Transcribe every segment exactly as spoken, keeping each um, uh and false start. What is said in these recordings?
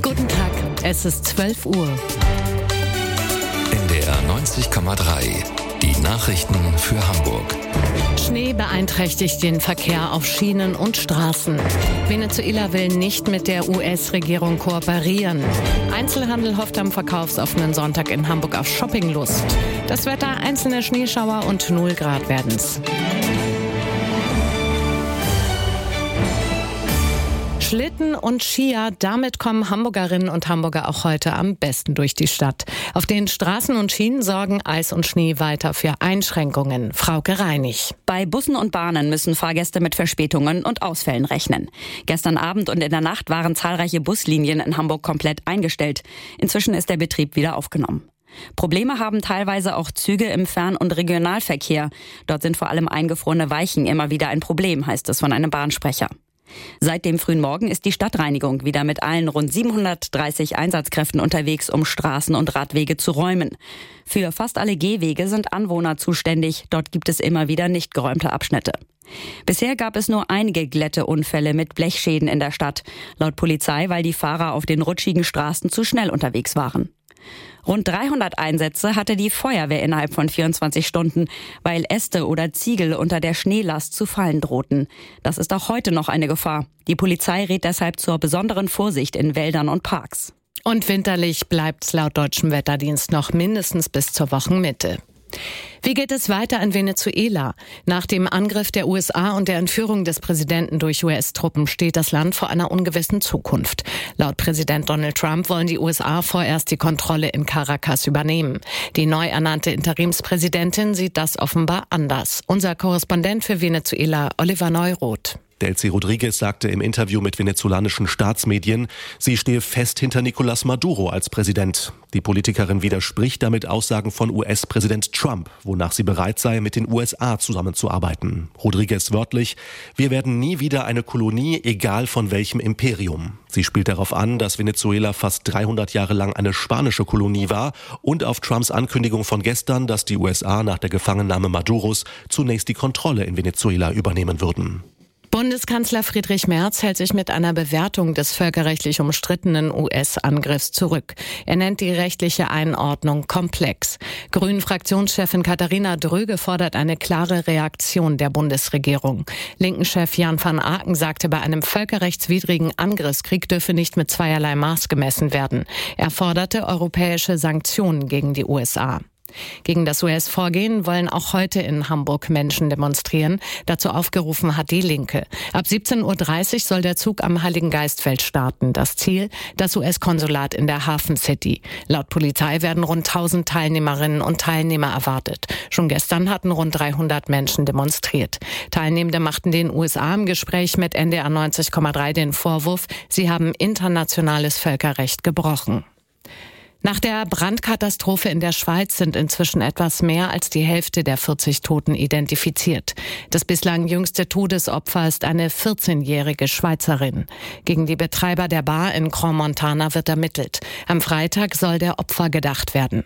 Guten Tag, es ist zwölf Uhr. N D R neunzig Komma drei. Die Nachrichten für Hamburg. Schnee beeinträchtigt den Verkehr auf Schienen und Straßen. Venezuela will nicht mit der U S-Regierung kooperieren. Einzelhandel hofft am verkaufsoffenen Sonntag in Hamburg auf Shoppinglust. Das Wetter, einzelne Schneeschauer und null Grad werden's. Schlitten und Skier, damit kommen Hamburgerinnen und Hamburger auch heute am besten durch die Stadt. Auf den Straßen und Schienen sorgen Eis und Schnee weiter für Einschränkungen. Frauke Reinig. Bei Bussen und Bahnen müssen Fahrgäste mit Verspätungen und Ausfällen rechnen. Gestern Abend und in der Nacht waren zahlreiche Buslinien in Hamburg komplett eingestellt. Inzwischen ist der Betrieb wieder aufgenommen. Probleme haben teilweise auch Züge im Fern- und Regionalverkehr. Dort sind vor allem eingefrorene Weichen immer wieder ein Problem, heißt es von einem Bahnsprecher. Seit dem frühen Morgen ist die Stadtreinigung wieder mit allen rund siebenhundertdreißig Einsatzkräften unterwegs, um Straßen und Radwege zu räumen. Für fast alle Gehwege sind Anwohner zuständig. Dort gibt es immer wieder nicht geräumte Abschnitte. Bisher gab es nur einige Glätteunfälle mit Blechschäden in der Stadt. Laut Polizei, weil die Fahrer auf den rutschigen Straßen zu schnell unterwegs waren. Rund dreihundert Einsätze hatte die Feuerwehr innerhalb von vierundzwanzig Stunden, weil Äste oder Ziegel unter der Schneelast zu fallen drohten. Das ist auch heute noch eine Gefahr. Die Polizei rät deshalb zur besonderen Vorsicht in Wäldern und Parks. Und winterlich bleibt's laut deutschem Wetterdienst noch mindestens bis zur Wochenmitte. Wie geht es weiter in Venezuela? Nach dem Angriff der U S A und der Entführung des Präsidenten durch U S-Truppen steht das Land vor einer ungewissen Zukunft. Laut Präsident Donald Trump wollen die U S A vorerst die Kontrolle in Caracas übernehmen. Die neu ernannte Interimspräsidentin sieht das offenbar anders. Unser Korrespondent für Venezuela, Oliver Neuroth. Delcy Rodriguez sagte im Interview mit venezolanischen Staatsmedien, sie stehe fest hinter Nicolás Maduro als Präsident. Die Politikerin widerspricht damit Aussagen von U S-Präsident Trump, wonach sie bereit sei, mit den U S A zusammenzuarbeiten. Rodriguez wörtlich: Wir werden nie wieder eine Kolonie, egal von welchem Imperium. Sie spielt darauf an, dass Venezuela fast dreihundert Jahre lang eine spanische Kolonie war und auf Trumps Ankündigung von gestern, dass die U S A nach der Gefangennahme Maduros zunächst die Kontrolle in Venezuela übernehmen würden. Bundeskanzler Friedrich Merz hält sich mit einer Bewertung des völkerrechtlich umstrittenen U S-Angriffs zurück. Er nennt die rechtliche Einordnung komplex. Grünen-Fraktionschefin Katharina Dröge fordert eine klare Reaktion der Bundesregierung. Linken-Chef Jan van Aken sagte, bei einem völkerrechtswidrigen Angriffskrieg dürfe nicht mit zweierlei Maß gemessen werden. Er forderte europäische Sanktionen gegen die U S A. Gegen das U S-Vorgehen wollen auch heute in Hamburg Menschen demonstrieren. Dazu aufgerufen hat die Linke. Ab siebzehn Uhr dreißig soll der Zug am Heiligengeistfeld starten. Das Ziel, das U S-Konsulat in der Hafen City. Laut Polizei werden rund tausend Teilnehmerinnen und Teilnehmer erwartet. Schon gestern hatten rund dreihundert Menschen demonstriert. Teilnehmende machten den U S A im Gespräch mit N D R neunzig Komma drei den Vorwurf, sie haben internationales Völkerrecht gebrochen. Nach der Brandkatastrophe in der Schweiz sind inzwischen etwas mehr als die Hälfte der vierzig Toten identifiziert. Das bislang jüngste Todesopfer ist eine vierzehnjährige Schweizerin. Gegen die Betreiber der Bar in Crans-Montana wird ermittelt. Am Freitag soll der Opfer gedacht werden.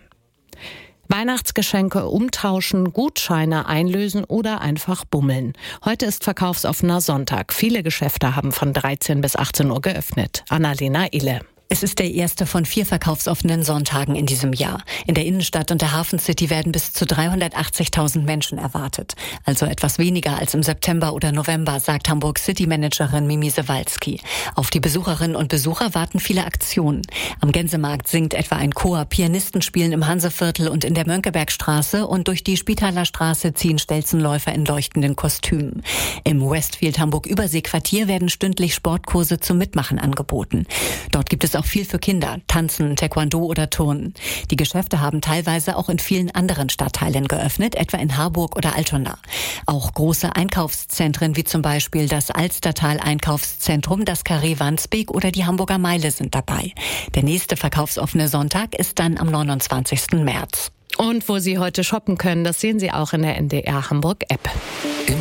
Weihnachtsgeschenke umtauschen, Gutscheine einlösen oder einfach bummeln. Heute ist verkaufsoffener Sonntag. Viele Geschäfte haben von dreizehn bis achtzehn Uhr geöffnet. Annalena Ille. Es ist der erste von vier verkaufsoffenen Sonntagen in diesem Jahr. In der Innenstadt und der Hafen City werden bis zu dreihundertachtzigtausend Menschen erwartet. Also etwas weniger als im September oder November, sagt Hamburg City-Managerin Mimi Sewalski. Auf die Besucherinnen und Besucher warten viele Aktionen. Am Gänsemarkt singt etwa ein Chor, Pianisten spielen im Hanseviertel und in der Mönckebergstraße und durch die Spitaler Straße ziehen Stelzenläufer in leuchtenden Kostümen. Im Westfield Hamburg-Überseequartier werden stündlich Sportkurse zum Mitmachen angeboten. Dort gibt es auch viel für Kinder, Tanzen, Taekwondo oder Turnen. Die Geschäfte haben teilweise auch in vielen anderen Stadtteilen geöffnet, etwa in Harburg oder Altona. Auch große Einkaufszentren wie zum Beispiel das Alstertal-Einkaufszentrum, das Carré Wandsbek oder die Hamburger Meile sind dabei. Der nächste verkaufsoffene Sonntag ist dann am neunundzwanzigsten März. Und wo Sie heute shoppen können, das sehen Sie auch in der N D R Hamburg App. Im